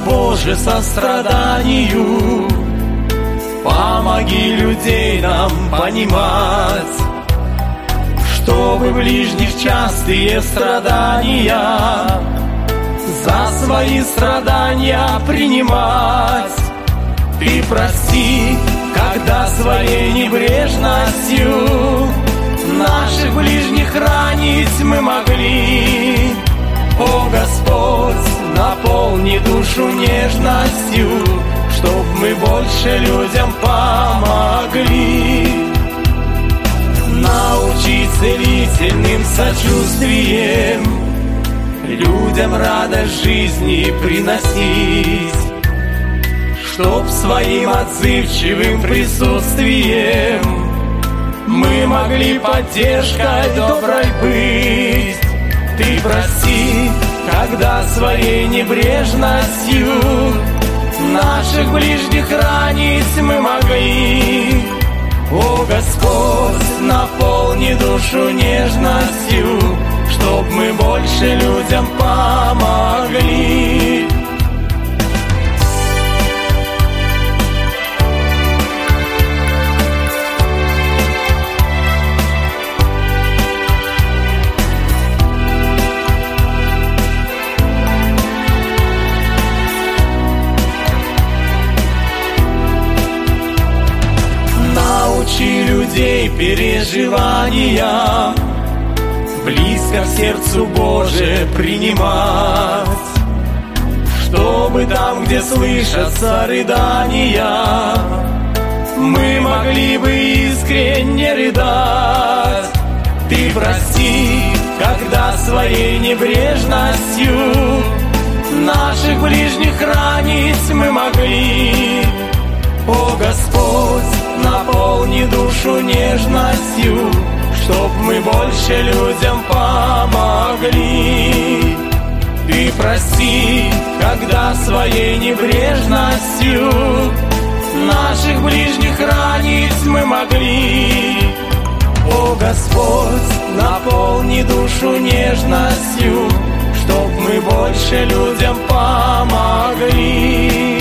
Боже, состраданию. Помоги людей нам понимать, чтобы ближних частые страдания за свои страдания принимать. Ты прости, когда своей небрежностью наших ближних ранить мы могли. О Господь, наполни душу нежностью, чтоб мы больше людям помогли. Научи целительным сочувствием людям радость жизни приносить, чтоб своим отзывчивым присутствием мы могли поддержкой доброй быть. Ты прости, когда своей небрежностью наших ближних ранить мы могли. О Господь, наполни душу нежностью, чтоб мы больше людям помогли. Научи людей переживания близко к сердцу Боже принимать, чтобы там, где слышатся рыдания, мы могли бы искренне рыдать. Ты прости, когда своей небрежностью наших ближних ранить мы могли. О Господь, наполни душу нежностью, чтоб мы больше людям помогли. Ты прости, когда своей небрежностью наших ближних ранить мы могли. О Господь, наполни душу нежностью, чтоб мы больше людям помогли.